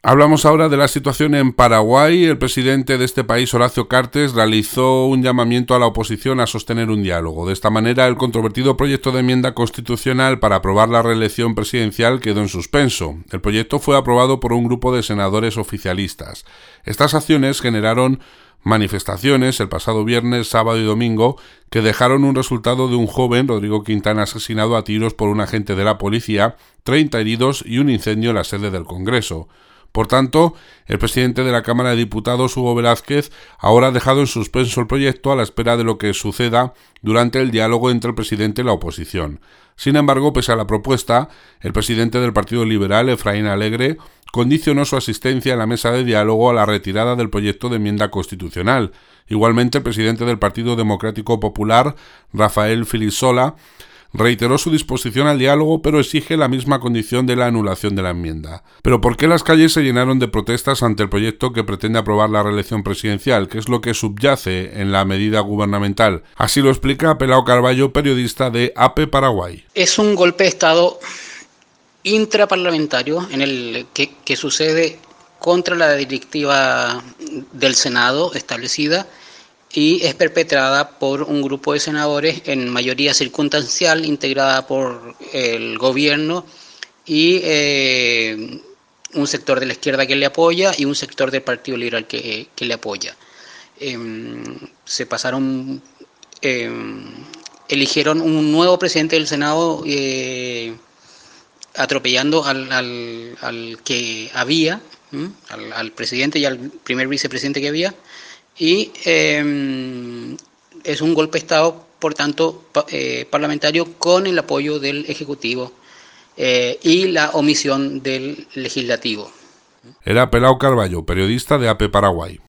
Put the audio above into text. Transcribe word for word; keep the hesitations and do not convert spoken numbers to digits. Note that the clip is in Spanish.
Hablamos ahora de la situación en Paraguay. El presidente de este país, Horacio Cartes, realizó un llamamiento a la oposición a sostener un diálogo. De esta manera, el controvertido proyecto de enmienda constitucional para aprobar la reelección presidencial quedó en suspenso. El proyecto fue aprobado por un grupo de senadores oficialistas. Estas acciones generaron manifestaciones el pasado viernes, sábado y domingo que dejaron un resultado de un joven, Rodrigo Quintana, asesinado a tiros por un agente de la policía, treinta heridos y un incendio en la sede del Congreso. Por tanto, el presidente de la Cámara de Diputados, Hugo Velázquez, ahora ha dejado en suspenso el proyecto a la espera de lo que suceda durante el diálogo entre el presidente y la oposición. Sin embargo, pese a la propuesta, el presidente del Partido Liberal, Efraín Alegre, condicionó su asistencia en la mesa de diálogo a la retirada del proyecto de enmienda constitucional. Igualmente, el presidente del Partido Democrático Popular, Rafael Filisola, reiteró su disposición al diálogo, pero exige la misma condición de la anulación de la enmienda. ¿Pero por qué las calles se llenaron de protestas ante el proyecto que pretende aprobar la reelección presidencial? ¿Qué es lo que subyace en la medida gubernamental? Así lo explica Pelao Carballo, periodista de A P Paraguay. Es un golpe de Estado intraparlamentario en el que, que sucede contra la directiva del Senado establecida y es perpetrada por un grupo de senadores en mayoría circunstancial integrada por el gobierno y eh, un sector de la izquierda que le apoya y un sector del Partido Liberal que, que le apoya. Eh, se pasaron, eh, eligieron un nuevo presidente del Senado eh, atropellando al, al, al que había, ¿eh? al, al presidente y al primer vicepresidente que había. Y eh, es un golpe de Estado, por tanto, pa, eh, parlamentario con el apoyo del Ejecutivo eh, y la omisión del Legislativo. Era Pelao Carballo, periodista de A P Paraguay.